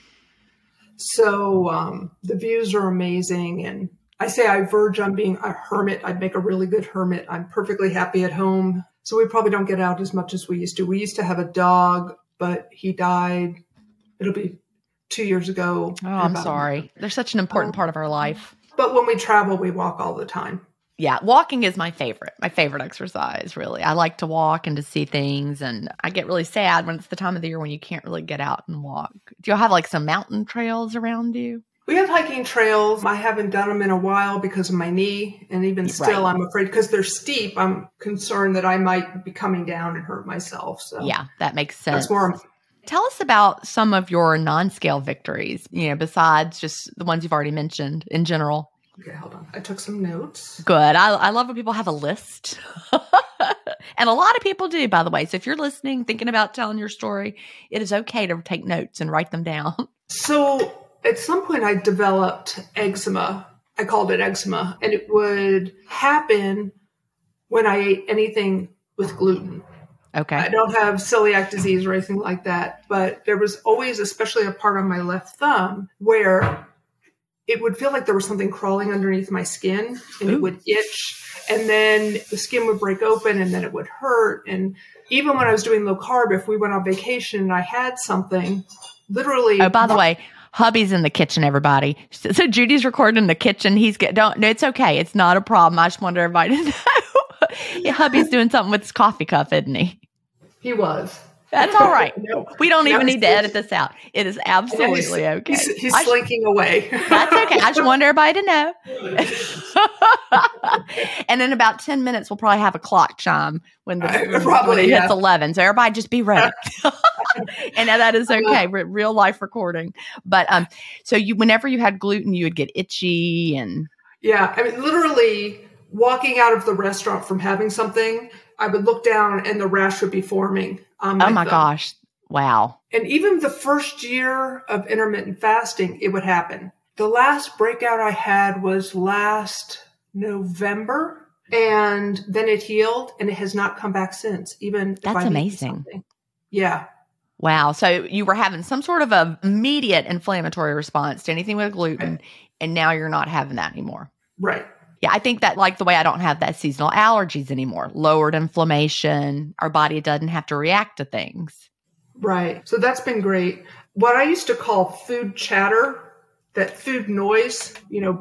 So the views are amazing. And I say I verge on being a hermit. I'd make a really good hermit. I'm perfectly happy at home. So we probably don't get out as much as we used to. We used to have a dog, but he died. It'll be 2 years ago. Oh, I'm sorry. They're such an important part of our life. But when we travel, we walk all the time. Yeah, walking is my favorite exercise, really. I like to walk and to see things, and I get really sad when it's the time of the year when you can't really get out and walk. Do you have like some mountain trails around you? We have hiking trails. I haven't done them in a while because of my knee, and even still, I'm afraid because they're steep. I'm concerned that I might be coming down and hurt myself. So yeah, that makes sense. Tell us about some of your non-scale victories, besides just the ones you've already mentioned in general. Okay, hold on. I took some notes. Good. I love when people have a list. And a lot of people do, by the way. So if you're listening, thinking about telling your story, it is okay to take notes and write them down. So at some point I developed eczema. I called it eczema. And it would happen when I ate anything with gluten. Okay. I don't have celiac disease or anything like that. But there was always, especially a part on my left thumb, where it would feel like there was something crawling underneath my skin, and it would itch, and then the skin would break open, and then it would hurt. And even when I was doing low carb, if we went on vacation and I had something, literally. Oh, by the way, hubby's in the kitchen, everybody. So Judy's recording in the kitchen. No, it's okay. It's not a problem. I just wanted everybody to know. Yeah, hubby's doing something with his coffee cup, isn't he? He was. That's all right. We don't even need to edit this out. It is absolutely okay. He's slinking away. That's okay. I just want everybody to know. And in about 10 minutes, we'll probably have a clock chime when it hits 11. So everybody just be ready. And that is okay. Real life recording. But so whenever you had gluten, you would get itchy and. Yeah. I mean, literally walking out of the restaurant from having something, I would look down and the rash would be forming. Oh my gosh. Wow. And even the first year of intermittent fasting, it would happen. The last breakout I had was last November, and then it healed, and it has not come back since. That's amazing. Yeah. Wow. So you were having some sort of a immediate inflammatory response to anything with gluten, and now you're not having that anymore. Right. Yeah, I think that like the way I don't have that seasonal allergies anymore, lowered inflammation, our body doesn't have to react to things. Right. So that's been great. What I used to call food chatter, that food noise,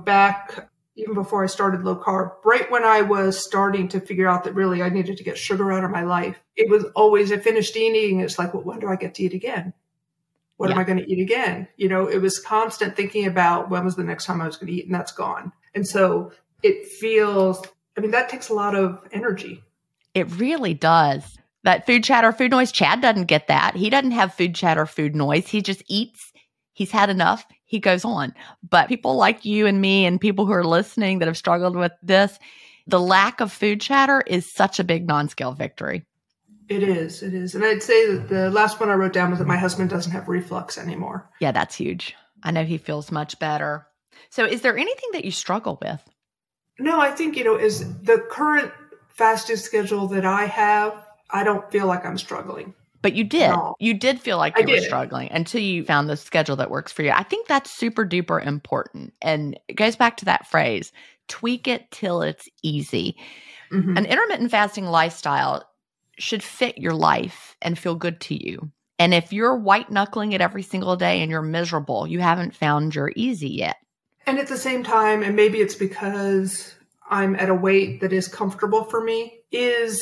back even before I started low carb, right when I was starting to figure out that really I needed to get sugar out of my life, it was always, I finished eating. It's like, well, when do I get to eat again? What am I going to eat again? It was constant thinking about when was the next time I was going to eat, and that's gone. And so it feels, that takes a lot of energy. It really does. That food chatter, food noise, Chad doesn't get that. He doesn't have food chatter, food noise. He just eats. He's had enough. He goes on. But people like you and me and people who are listening that have struggled with this, the lack of food chatter is such a big non-scale victory. It is. It is. And I'd say that the last one I wrote down was that my husband doesn't have reflux anymore. Yeah, that's huge. I know he feels much better. So is there anything that you struggle with? No, I think, is the current fasting schedule that I have, I don't feel like I'm struggling. But you did. You did feel like you were struggling until you found the schedule that works for you. I think that's super duper important. And it goes back to that phrase, tweak it till it's easy. Mm-hmm. An intermittent fasting lifestyle should fit your life and feel good to you. And if you're white knuckling it every single day and you're miserable, you haven't found your easy yet. And at the same time, and maybe it's because I'm at a weight that is comfortable for me, is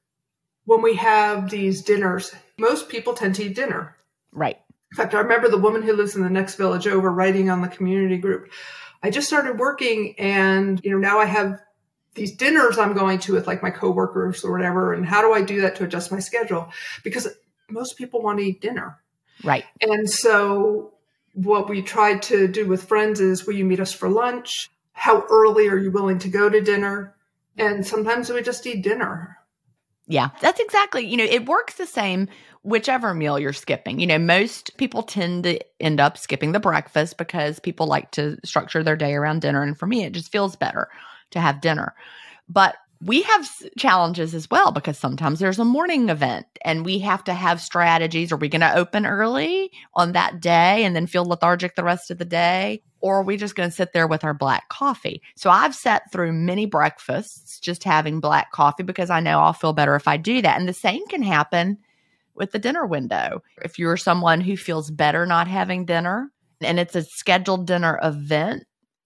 when we have these dinners, most people tend to eat dinner. Right. In fact, I remember the woman who lives in the next village over writing on the community group. I just started working and, now I have these dinners I'm going to with like my coworkers or whatever. And how do I do that to adjust my schedule? Because most people want to eat dinner. Right. And so what we tried to do with friends is, will you meet us for lunch? How early are you willing to go to dinner? And sometimes we just eat dinner. Yeah, that's exactly, it works the same whichever meal you're skipping. Most people tend to end up skipping the breakfast because people like to structure their day around dinner. And for me, it just feels better to have dinner. But we have challenges as well because sometimes there's a morning event and we have to have strategies. Are we going to open early on that day and then feel lethargic the rest of the day? Or are we just going to sit there with our black coffee? So I've sat through many breakfasts just having black coffee because I know I'll feel better if I do that. And the same can happen with the dinner window. If you're someone who feels better not having dinner and it's a scheduled dinner event,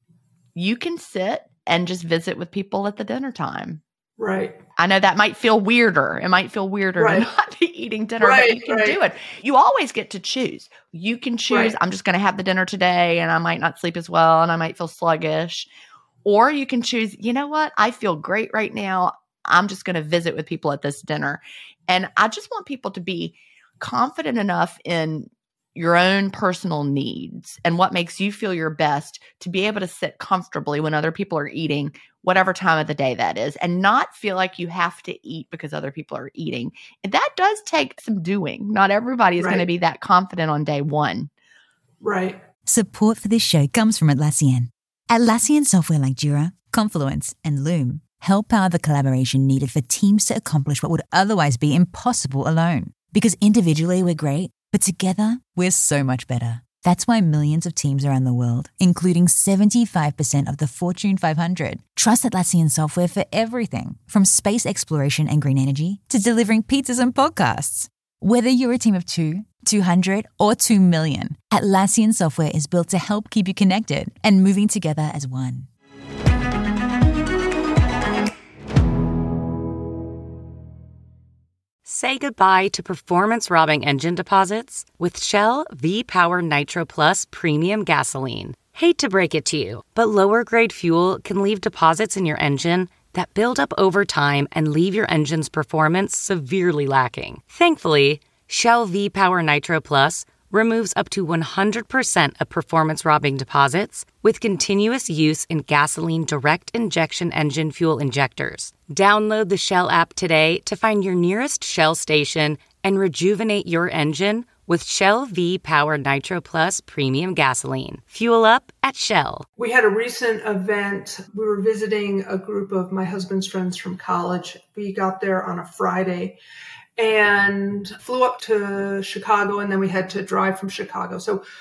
you can sit and just visit with people at the dinner time. Right. I know that might feel weirder. It might feel weirder to not be eating dinner, but you can do it. You always get to choose. You can choose, I'm just going to have the dinner today and I might not sleep as well and I might feel sluggish. Or you can choose, you know what? I feel great right now. I'm just going to visit with people at this dinner. And I just want people to be confident enough in your own personal needs and what makes you feel your best to be able to sit comfortably when other people are eating, whatever time of the day that is, and not feel like you have to eat because other people are eating. And that does take some doing. Not everybody is going to be that confident on day one. Right. Support for this show comes from Atlassian. Atlassian software like Jira, Confluence, and Loom help power the collaboration needed for teams to accomplish what would otherwise be impossible alone. Because individually we're great, but together, we're so much better. That's why millions of teams around the world, including 75% of the Fortune 500, trust Atlassian software for everything from space exploration and green energy to delivering pizzas and podcasts. Whether you're a team of 2, 200, or 2 million, Atlassian software is built to help keep you connected and moving together as one. Say goodbye to performance-robbing engine deposits with Shell V-Power Nitro Plus Premium Gasoline. Hate to break it to you, but lower-grade fuel can leave deposits in your engine that build up over time and leave your engine's performance severely lacking. Thankfully, Shell V-Power Nitro Plus removes up to 100% of performance-robbing deposits with continuous use in gasoline direct injection engine fuel injectors. Download the Shell app today to find your nearest Shell station and rejuvenate your engine with Shell V-Power Nitro Plus Premium Gasoline. Fuel up at Shell. We had a recent event. We were visiting a group of my husband's friends from college. We got there on a Friday and flew up to Chicago, and then we had to drive from Chicago. So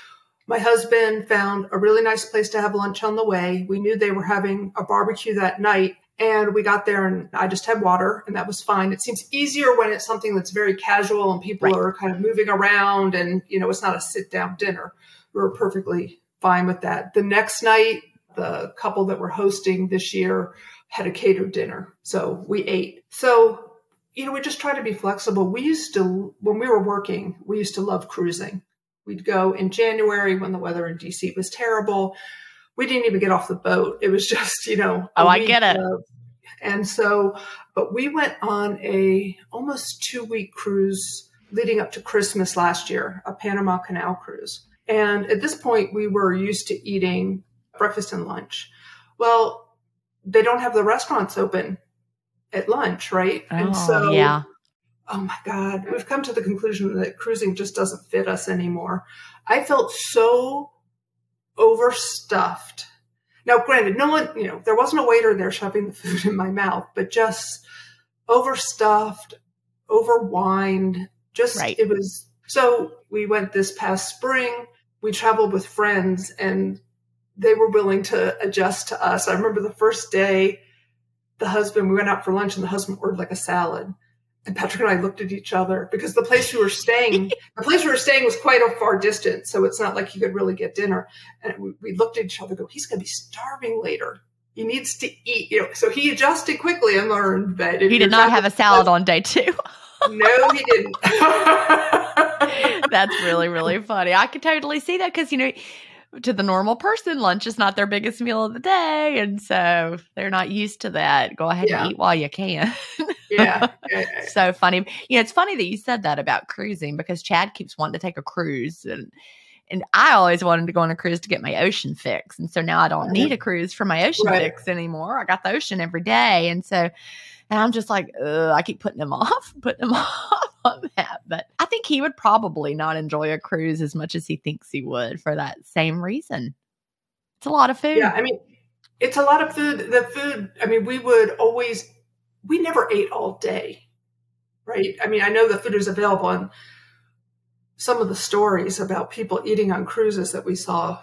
My husband found a really nice place to have lunch on the way. We knew they were having a barbecue that night, and we got there and I just had water, and that was fine. It seems easier when it's something that's very casual and people are kind of moving around and, it's not a sit down dinner. We were perfectly fine with that. The next night, the couple that were hosting this year had a catered dinner. So we ate. So, we just try to be flexible. When we were working, we used to love cruising. We'd go in January when the weather in DC was terrible. We didn't even get off the boat. It was just, I get it. And so, but we went on a almost 2-week cruise leading up to Christmas last year, a Panama Canal cruise. And at this point, we were used to eating breakfast and lunch. Well, they don't have the restaurants open at lunch, right? And so, oh my God, we've come to the conclusion that cruising just doesn't fit us anymore. I felt so overstuffed. Now, granted, no one, there wasn't a waiter there shoving the food in my mouth, but just overstuffed, overwined, it was. So we went this past spring, we traveled with friends and they were willing to adjust to us. I remember the first day, we went out for lunch and the husband ordered like a salad. And Patrick and I looked at each other because the place we were staying was quite a far distance. So it's not like you could really get dinner. And we looked at each other and go, he's going to be starving later. He needs to eat. So he adjusted quickly and learned that. He did not have a salad on day 2. No, he didn't. That's really, really funny. I could totally see that because, to the normal person, lunch is not their biggest meal of the day. And so they're not used to that. Go ahead and eat while you can. Yeah. So funny. It's funny that you said that about cruising because Chad keeps wanting to take a cruise. And I always wanted to go on a cruise to get my ocean fix. And so now I don't need a cruise for my ocean fix anymore. I got the ocean every day. And I'm just like, I keep putting him off on that. But I think he would probably not enjoy a cruise as much as he thinks he would for that same reason. It's a lot of food. Yeah, it's a lot of food. The food, we never ate all day, right? I know the food is available and some of the stories about people eating on cruises that we saw,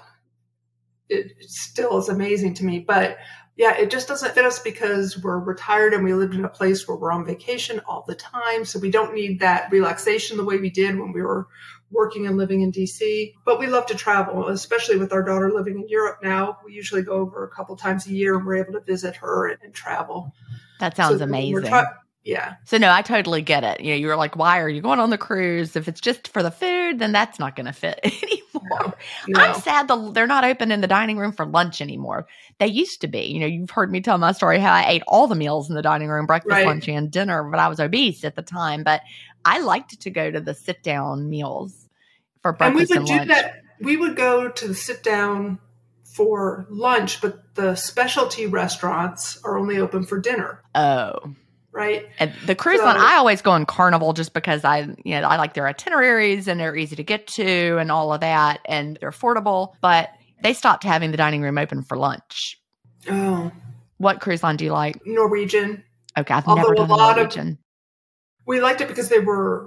it still is amazing to me. But yeah, it just doesn't fit us because we're retired and we lived in a place where we're on vacation all the time. So we don't need that relaxation the way we did when we were working and living in DC. But we love to travel, especially with our daughter living in Europe now. We usually go over a couple times a year and we're able to visit her and travel. That sounds amazing. Yeah. So no, I totally get it. You were like, why are you going on the cruise? If it's just for the food, then that's not going to fit anymore. No. I'm sad they're not open in the dining room for lunch anymore. They used to be. You've heard me tell my story how I ate all the meals in the dining room, breakfast, lunch, and dinner, but I was obese at the time. But I liked to go to the sit-down meals for breakfast and lunch. And we would do that. We would go to the sit-down for lunch, but the specialty restaurants are only open for dinner. Oh. Right. And the cruise line, I always go on Carnival just because I like their itineraries and they're easy to get to and all of that and they're affordable, but they stopped having the dining room open for lunch. Oh. What cruise line do you like? Norwegian. Okay. I've never done Norwegian. We liked it because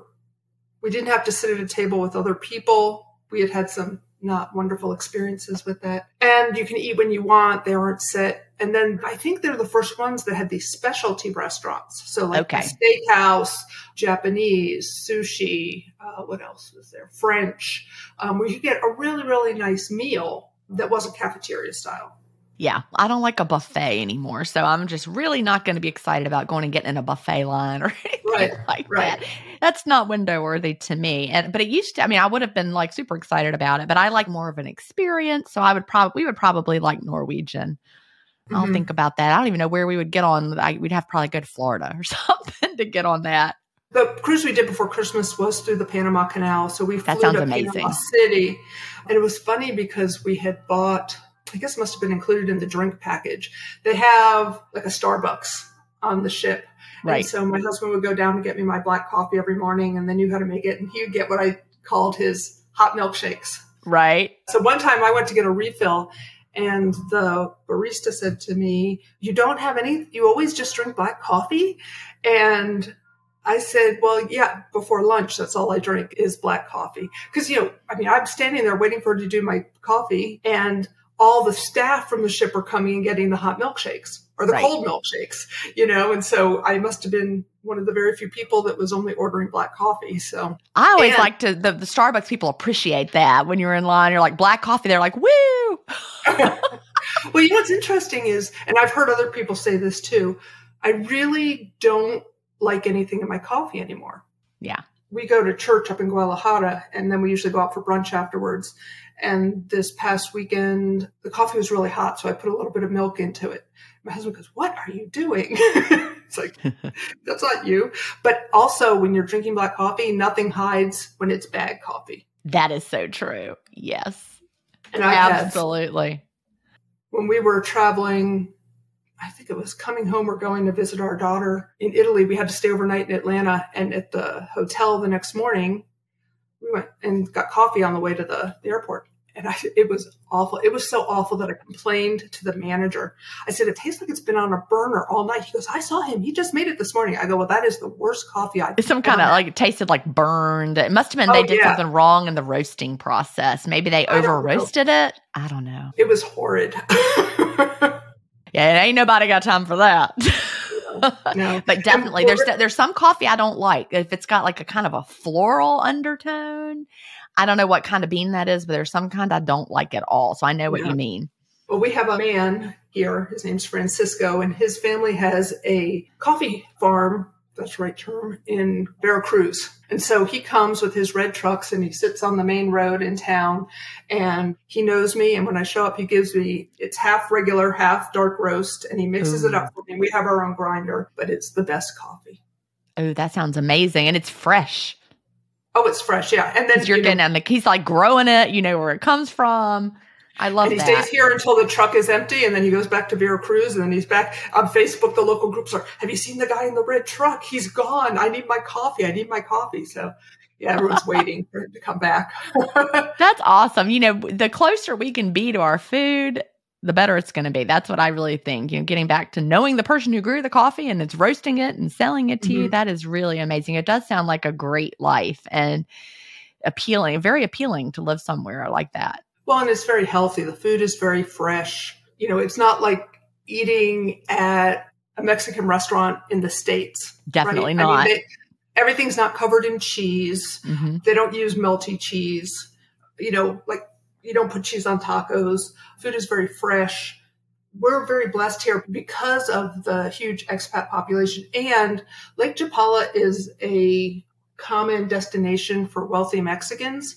we didn't have to sit at a table with other people. We had some not wonderful experiences with that. And you can eat when you want. They aren't set. And then I think they're the first ones that had these specialty restaurants. So like steakhouse, Japanese, sushi, what else was there? French, where you get a really, really nice meal that wasn't cafeteria style. Yeah, I don't like a buffet anymore. So I'm just really not going to be excited about going and getting in a buffet line or anything that. That's not window worthy to me. But it used to, I would have been like super excited about it, but I like more of an experience. So we would probably like Norwegian. I'll think about that. I don't even know where we would get on. We'd have to probably go to Florida or something to get on that. The cruise we did before Christmas was through the Panama Canal. So we flew to amazing. Panama City. And it was funny because we had bought, I guess it must have been included in the drink package. They have like a Starbucks on the ship. Right. And so my husband would go down and get me my black coffee every morning and then knew how to make it. And he would get what I called his hot milkshakes. Right. So one time I went to get a refill and the barista said to me, you always just drink black coffee? And I said, well, yeah, before lunch, that's all I drink is black coffee. Because, I'm standing there waiting for her to do my coffee, and all the staff from the ship are coming and getting the hot milkshakes or the cold milkshakes, and so I must have been one of the very few people that was only ordering black coffee. So I always like to, the Starbucks people appreciate that when you're in line, you're like, black coffee, they're like, woo. Well, what's interesting is, and I've heard other people say this too, I really don't like anything in my coffee anymore. Yeah. We go to church up in Guadalajara, and then we usually go out for brunch afterwards. And this past weekend, the coffee was really hot, so I put a little bit of milk into it. My husband goes, what are you doing? It's like, that's not you. But also, when you're drinking black coffee, nothing hides when it's bad coffee. That is so true. Yes. And absolutely. When we were traveling, I think it was coming home or going to visit our daughter in Italy, we had to stay overnight in Atlanta. And at the hotel the next morning, we went and got coffee on the way to the airport. And it was awful. It was so awful that I complained to the manager. I said, it tastes like it's been on a burner all night. He goes, I saw him. He just made it this morning. I go, well, that is the worst coffee I've Some kind of it tasted like burned. It must have been they did something wrong in the roasting process. Maybe they over roasted it. I don't know. It was horrid. Yeah, ain't nobody got time for that. No. But definitely there's some coffee I don't like. If it's got like a kind of a floral undertone. I don't know what kind of bean that is, but there's some kind I don't like at all. So I know what you mean. Well, we have a man here. His name's Francisco, and his family has a coffee farm, that's the right term, in Veracruz. And so he comes with his red trucks and he sits on the main road in town, and he knows me. And when I show up, he gives me, it's half regular, half dark roast, and he mixes it up for me. We have our own grinder, but it's the best coffee. Oh, that sounds amazing. And it's fresh. Oh, it's fresh. Yeah. And then you're getting he's like growing it, you know where it comes from. I love that. And he stays here until the truck is empty, and then he goes back to Veracruz, and then he's back on Facebook. The local groups are, have you seen the guy in the red truck? He's gone. I need my coffee. So yeah, everyone's waiting for him to come back. That's awesome. The closer we can be to our food, the better it's going to be. That's what I really think. Getting back to knowing the person who grew the coffee and it's roasting it and selling it to you, that is really amazing. It does sound like a great life and appealing, very appealing to live somewhere like that. Well, and it's very healthy. The food is very fresh. It's not like eating at a Mexican restaurant in the States. Definitely right? not. Everything's not covered in cheese. Mm-hmm. They don't use melty cheese. Like you don't put cheese on tacos. Food is very fresh. We're very blessed here because of the huge expat population. And Lake Chapala is a common destination for wealthy Mexicans.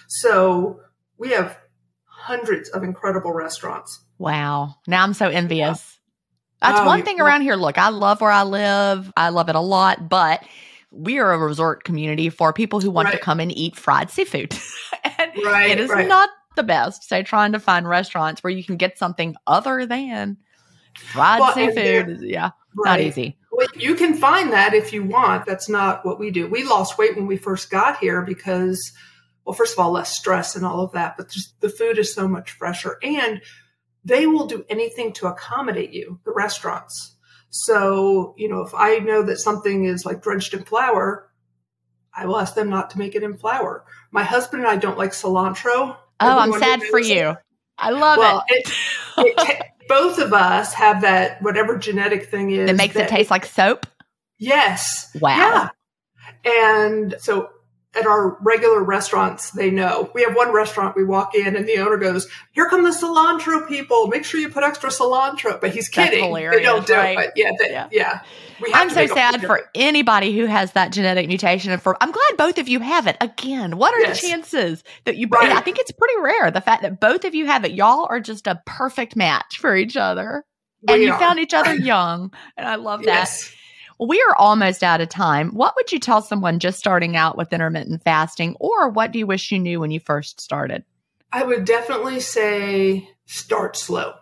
So we have hundreds of incredible restaurants. Wow. Now I'm so envious. That's one thing around here. Look, I love where I live. I love it a lot, but we are a resort community for people who want to come and eat fried seafood. And it is not the best. So trying to find restaurants where you can get something other than fried seafood is not easy. Well, you can find that if you want. That's not what we do. We lost weight when we first got here because, well, first of all, less stress and all of that, but just the food is so much fresher, and they will do anything to accommodate you, the restaurants. So, if I know that something is like drenched in flour, I will ask them not to make it in flour. My husband and I don't like cilantro. Oh, I'm sad for you. I love it. Both of us have that, whatever genetic thing is. That makes it taste like soap? Yes. Wow. Yeah. And so at our regular restaurants, they know. We have one restaurant, we walk in and the owner goes, here come the cilantro people. Make sure you put extra cilantro. But he's kidding. They don't do it. But yeah. I'm so sad for anybody who has that genetic mutation. And I'm glad both of you have it. Again, what are the chances that you, I think it's pretty rare. The fact that both of you have it, y'all are just a perfect match for each other. And you found each other young. And I love that. Yes. We are almost out of time. What would you tell someone just starting out with intermittent fasting, or what do you wish you knew when you first started? I would definitely say start slow,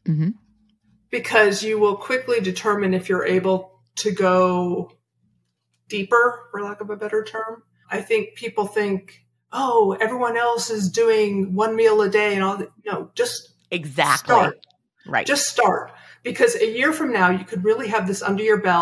because you will quickly determine if you're able to go deeper, for lack of a better term. I think people think, oh, everyone else is doing one meal a day and all that. No, just start. Right. Just start, because a year from now, you could really have this under your belt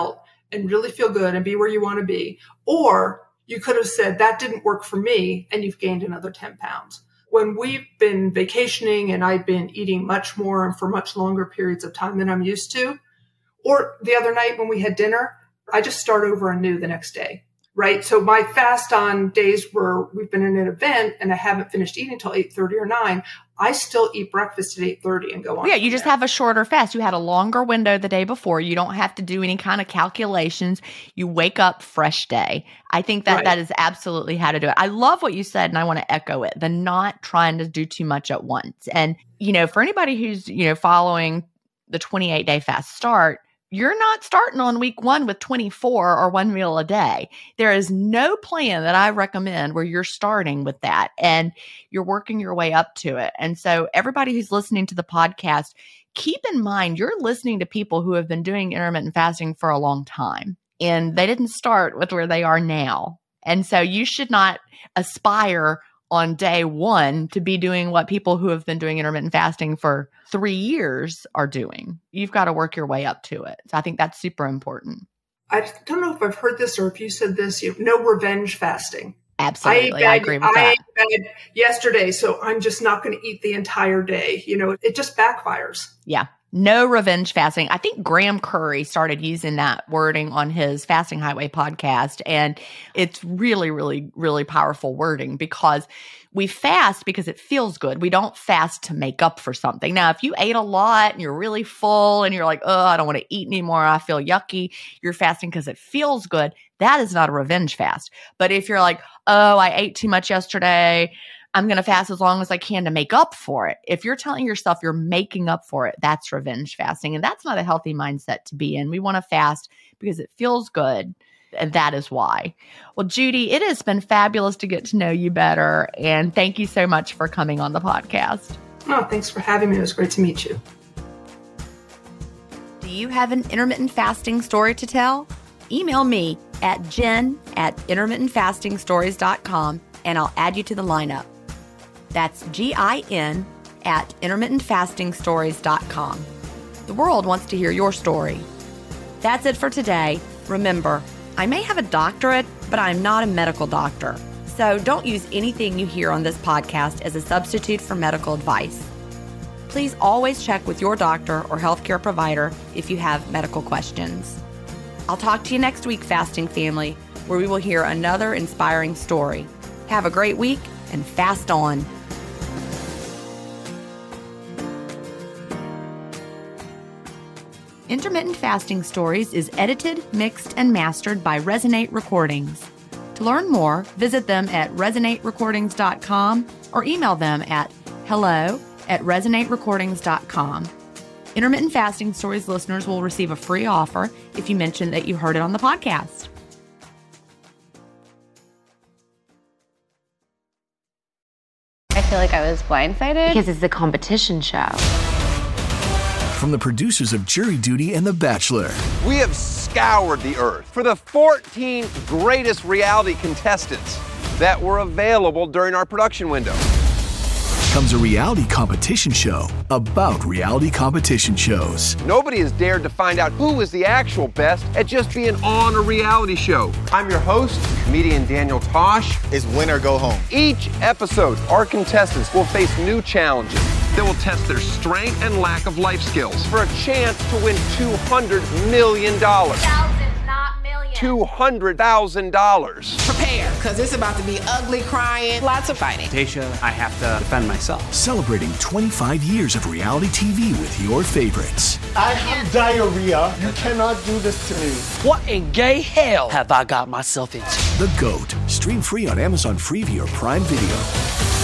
and really feel good and be where you want to be. Or you could have said, that didn't work for me, and you've gained another 10 pounds. When we've been vacationing and I've been eating much more and for much longer periods of time than I'm used to, or the other night when we had dinner, I just start over anew the next day, right? So my fast on days where we've been in an event and I haven't finished eating until 8:30 or 9, I still eat breakfast at 8:30 and go on. Yeah, you just have a shorter fast. You had a longer window the day before. You don't have to do any kind of calculations. You wake up fresh day. I think that that is absolutely how to do it. I love what you said, and I want to echo it. The not trying to do too much at once. And, for anybody who's, following the 28-day fast start, you're not starting on week 1 with 24 or 1 meal a day. There is no plan that I recommend where you're starting with that and you're working your way up to it. And so everybody who's listening to the podcast, keep in mind, you're listening to people who have been doing intermittent fasting for a long time, and they didn't start with where they are now. And so you should not aspire on day 1 to be doing what people who have been doing intermittent fasting for 3 years are doing. You've got to work your way up to it. So I think that's super important. I don't know if I've heard this or if you said this, no revenge fasting. Absolutely. I agree with that. I ate bad yesterday, so I'm just not going to eat the entire day. It just backfires. Yeah. No revenge fasting. I think Graham Curry started using that wording on his Fasting Highway podcast. And it's really, really, really powerful wording, because we fast because it feels good. We don't fast to make up for something. Now, if you ate a lot and you're really full and you're like, oh, I don't want to eat anymore, I feel yucky, you're fasting because it feels good. That is not a revenge fast. But if you're like, oh, I ate too much yesterday, I'm going to fast as long as I can to make up for it. If you're telling yourself you're making up for it, that's revenge fasting. And that's not a healthy mindset to be in. We want to fast because it feels good. And that is why. Well, Judy, it has been fabulous to get to know you better. And thank you so much for coming on the podcast. Oh, thanks for having me. It was great to meet you. Do you have an intermittent fasting story to tell? Email me at jen@intermittentfastingstories.com and I'll add you to the lineup. That's GIN@intermittentfastingstories.com. The world wants to hear your story. That's it for today. Remember, I may have a doctorate, but I'm not a medical doctor. So don't use anything you hear on this podcast as a substitute for medical advice. Please always check with your doctor or healthcare provider if you have medical questions. I'll talk to you next week, Fasting Family, where we will hear another inspiring story. Have a great week and fast on. Intermittent Fasting Stories is edited, mixed, and mastered by Resonate Recordings. To learn more, visit them at resonaterecordings.com or email them at hello@resonaterecordings.com. Intermittent Fasting Stories listeners will receive a free offer if you mention that you heard it on the podcast. I feel like I was blindsided because it's a competition show. From the producers of Jury Duty and The Bachelor. We have scoured the earth for the 14 greatest reality contestants that were available during our production window. Comes a reality competition show about reality competition shows. Nobody has dared to find out who is the actual best at just being on a reality show. I'm your host, comedian Daniel Tosh. It's win or go home. Each episode, our contestants will face new challenges that will test their strength and lack of life skills for a chance to win $200 million. Thousands, not millions. $200,000. Prepare, because it's about to be ugly, crying, lots of fighting. Tasha, I have to defend myself. Celebrating 25 years of reality TV with your favorites. I have diarrhea. You cannot do this to me. What in gay hell have I got myself into? The GOAT. Stream free on Amazon Freevee or Prime Video.